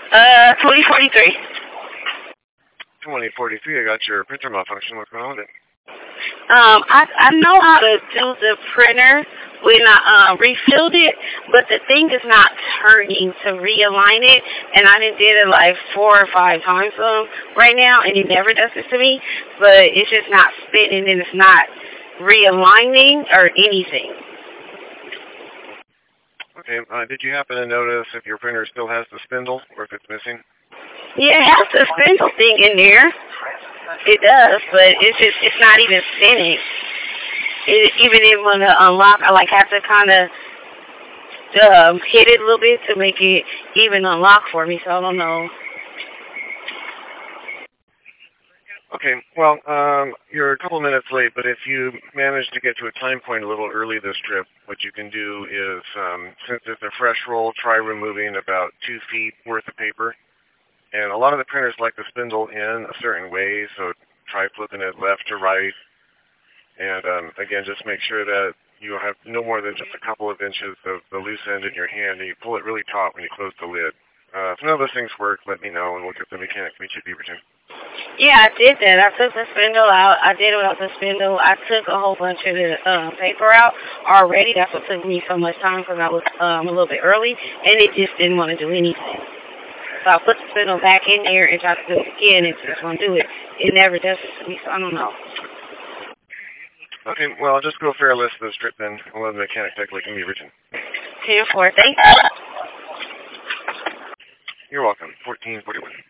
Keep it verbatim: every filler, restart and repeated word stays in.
Uh, twenty forty-three. twenty forty-three, I got your printer malfunction. What's going on with it? Um, I I know how to do the printer when I uh, refilled it, but the thing is not turning to realign it, and I done did it like four or five times um, right now, and it never does this to me, but it's just not spinning and it's not realigning or anything. Okay, uh, did you happen to notice if your printer still has the spindle or if it's missing? Yeah, it has the spindle thing in there. It does, but it's just, it's not even spinning. It, even if when I unlock, I like have to kind of um, hit it a little bit to make it even unlock for me, so I don't know. Okay, well, um, you're a couple minutes late, but if you manage to get to a time point a little early this trip, what you can do is, um, since it's a fresh roll, try removing about two feet worth of paper. And a lot of the printers like the spindle in a certain way, so try flipping it left to right. And um, again, just make sure that you have no more than just a couple of inches of the loose end in your hand, and you pull it really taut when you close the lid. Uh, if none of those things work, let me know, and we'll get the mechanic to meet you at Beaverton. Yeah, I did that. I took the spindle out. I did it without the spindle. I took a whole bunch of the um, paper out already. That's what took me so much time because I was um, a little bit early, and it just didn't want to do anything. So I put the spindle back in there and tried to do it again, and it just won't do it. It never does it to me, so I don't know. Okay, well, just go fairless this trip then. We'll have the mechanic take like in Beaverton. ten four, thank you. You're welcome. fourteen forty-one.